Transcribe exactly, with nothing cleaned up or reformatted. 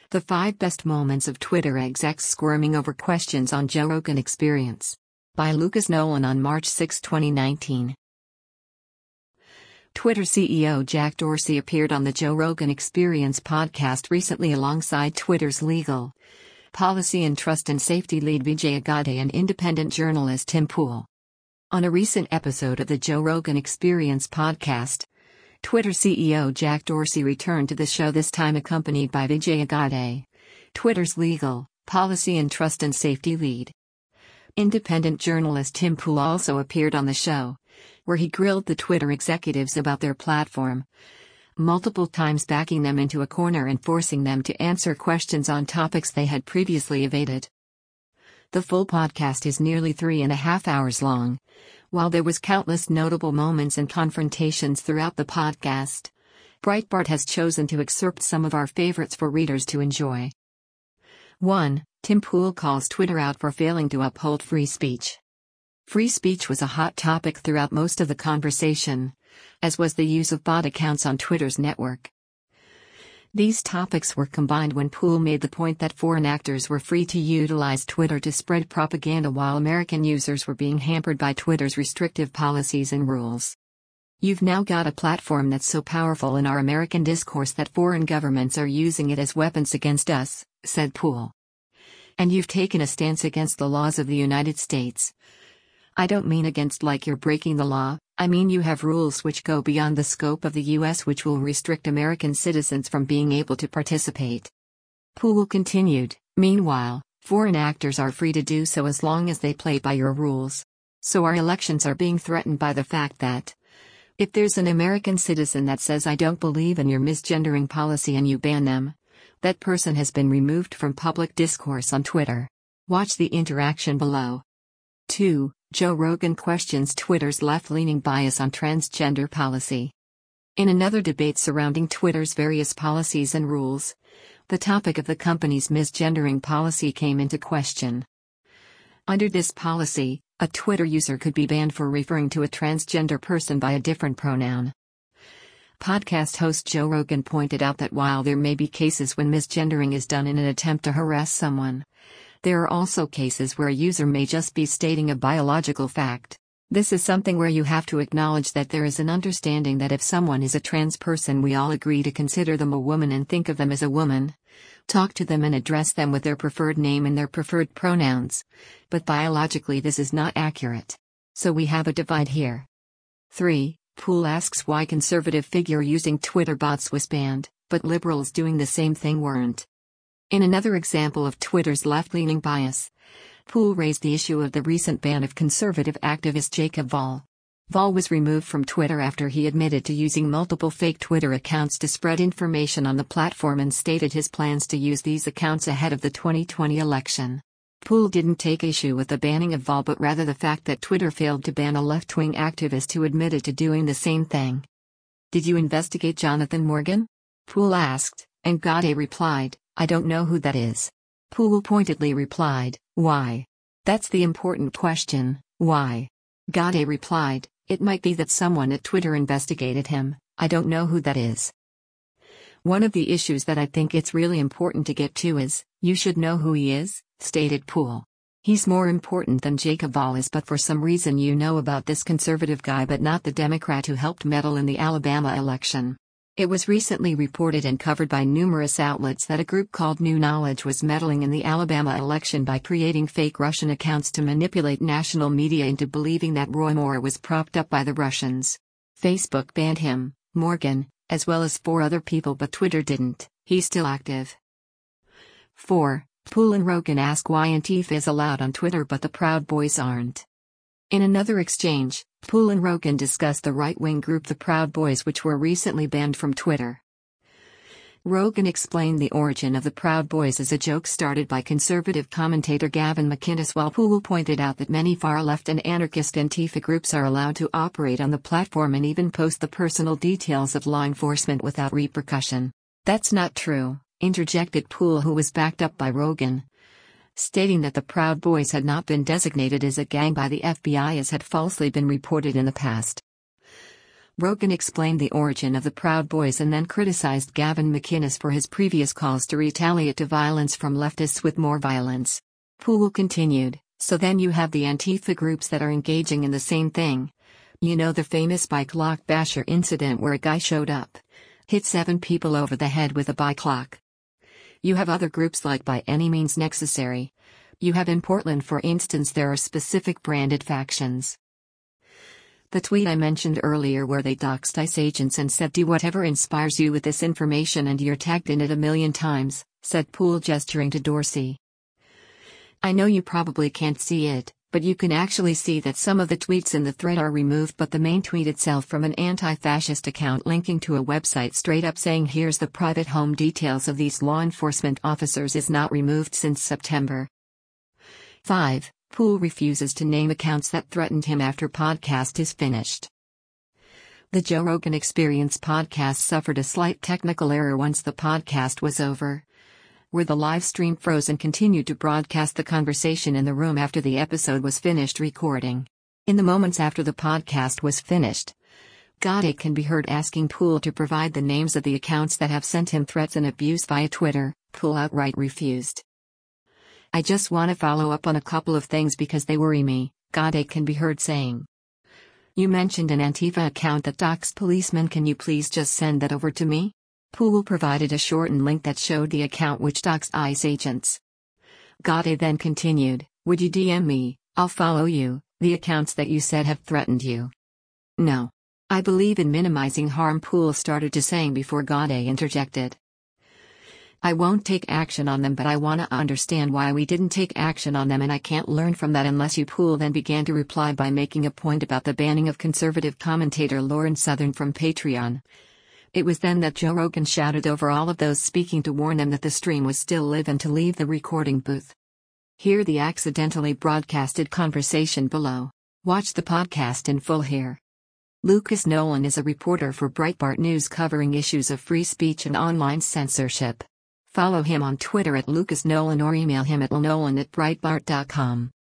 The five best moments of Twitter execs squirming over questions on Joe Rogan Experience. By Lucas Nolan on March sixth, twenty nineteen. Twitter C E O Jack Dorsey appeared on the Joe Rogan Experience podcast recently alongside Twitter's legal, policy and trust and safety lead Vijay Agade and independent journalist Tim Pool. On a recent episode of the Joe Rogan Experience podcast, Twitter C E O Jack Dorsey returned to the show, this time accompanied by Vijay Agade, Twitter's legal, policy and trust and safety lead. Independent journalist Tim Pool also appeared on the show, where he grilled the Twitter executives about their platform, multiple times backing them into a corner and forcing them to answer questions on topics they had previously evaded. The full podcast is nearly three and a half hours long. While there was countless notable moments and confrontations throughout the podcast, Breitbart has chosen to excerpt some of our favorites for readers to enjoy. one. Tim Pool calls Twitter out for failing to uphold free speech. Free speech was a hot topic throughout most of the conversation, as was the use of bot accounts on Twitter's network. These topics were combined when Pool made the point that foreign actors were free to utilize Twitter to spread propaganda while American users were being hampered by Twitter's restrictive policies and rules. "You've now got a platform that's so powerful in our American discourse that foreign governments are using it as weapons against us," said Pool. "And you've taken a stance against the laws of the United States. I don't mean against like you're breaking the law, I mean you have rules which go beyond the scope of the U S which will restrict American citizens from being able to participate." Pool continued, "Meanwhile, foreign actors are free to do so as long as they play by your rules. So our elections are being threatened by the fact that if there's an American citizen that says I don't believe in your misgendering policy and you ban them, that person has been removed from public discourse on Twitter." Watch the interaction below. two. Joe Rogan questions Twitter's left-leaning bias on transgender policy. In another debate surrounding Twitter's various policies and rules, the topic of the company's misgendering policy came into question. Under this policy, a Twitter user could be banned for referring to a transgender person by a different pronoun. Podcast host Joe Rogan pointed out that while there may be cases when misgendering is done in an attempt to harass someone, there are also cases where a user may just be stating a biological fact. This is something where you have to acknowledge that there is an understanding that if someone is a trans person, we all agree to consider them a woman and think of them as a woman, talk to them and address them with their preferred name and their preferred pronouns. But biologically this is not accurate. So we have a divide here. three. Pool asks why conservative figure using Twitter bots was banned, but liberals doing the same thing weren't. In another example of Twitter's left-leaning bias, Pool raised the issue of the recent ban of conservative activist Jacob Voll. Voll was removed from Twitter after he admitted to using multiple fake Twitter accounts to spread information on the platform and stated his plans to use these accounts ahead of the twenty twenty election. Pool didn't take issue with the banning of Voll but rather the fact that Twitter failed to ban a left-wing activist who admitted to doing the same thing. "Did you investigate Jonathan Morgan?" Pool asked, and Agade replied, "I don't know who that is." Pool pointedly replied, "Why? That's the important question, why?" Agade replied, "It might be that someone at Twitter investigated him, I don't know who that is." "One of the issues that I think it's really important to get to is, you should know who he is," stated Pool. "He's more important than Jacob Voll is, but for some reason you know about this conservative guy but not the Democrat who helped meddle in the Alabama election." It was recently reported and covered by numerous outlets that a group called New Knowledge was meddling in the Alabama election by creating fake Russian accounts to manipulate national media into believing that Roy Moore was propped up by the Russians. Facebook banned him, Morgan, as well as four other people, but Twitter didn't. He's still active. four. Pool and Rogan ask why Antifa is allowed on Twitter but the Proud Boys aren't. In another exchange, Pool and Rogan discussed the right-wing group the Proud Boys, which were recently banned from Twitter. Rogan explained the origin of the Proud Boys as a joke started by conservative commentator Gavin McInnes, while Pool pointed out that many far-left and anarchist Antifa groups are allowed to operate on the platform and even post the personal details of law enforcement without repercussion. "That's not true," interjected Pool, who was backed up by Rogan, stating that the Proud Boys had not been designated as a gang by the F B I as had falsely been reported in the past. Rogan explained the origin of the Proud Boys and then criticized Gavin McInnes for his previous calls to retaliate to violence from leftists with more violence. Poole continued, "So then you have the Antifa groups that are engaging in the same thing. You know the famous bike lock basher incident where a guy showed up, hit seven people over the head with a bike lock. You have other groups like By Any Means Necessary. You have in Portland, for instance, there are specific branded factions." The tweet I mentioned earlier where they doxed ICE agents and said do whatever inspires you with this information and you're tagged in it a million times, said Poole, gesturing to Dorsey. "I know you probably can't see it, but you can actually see that some of the tweets in the thread are removed, but the main tweet itself from an anti-fascist account linking to a website straight up saying here's the private home details of these law enforcement officers is not removed since September." five. Poole refuses to name accounts that threatened him after podcast is finished. The Joe Rogan Experience podcast suffered a slight technical error once the podcast was over, where the live stream froze and continued to broadcast the conversation in the room after the episode was finished recording. In the moments after the podcast was finished, Gotti can be heard asking Poole to provide the names of the accounts that have sent him threats and abuse via Twitter. Poole outright refused. "I just want to follow up on a couple of things because they worry me," Gotti can be heard saying. "You mentioned an Antifa account that doxed policemen. Can you please just send that over to me?" Poole provided a shortened link that showed the account which doxed ICE agents. Gotti then continued, "Would you D M me, I'll follow you, the accounts that you said have threatened you?" "No. I believe in minimizing harm," Poole started to saying before Gotti interjected. "I won't take action on them, but I want to understand why we didn't take action on them, and I can't learn from that unless you." Poole then began to reply by making a point about the banning of conservative commentator Lauren Southern from Patreon. It was then that Joe Rogan shouted over all of those speaking to warn them that the stream was still live and to leave the recording booth. Hear the accidentally broadcasted conversation below. Watch the podcast in full here. Lucas Nolan is a reporter for Breitbart News covering issues of free speech and online censorship. Follow him on Twitter at Lucas Nolan or email him at lnolan at breitbart dot com.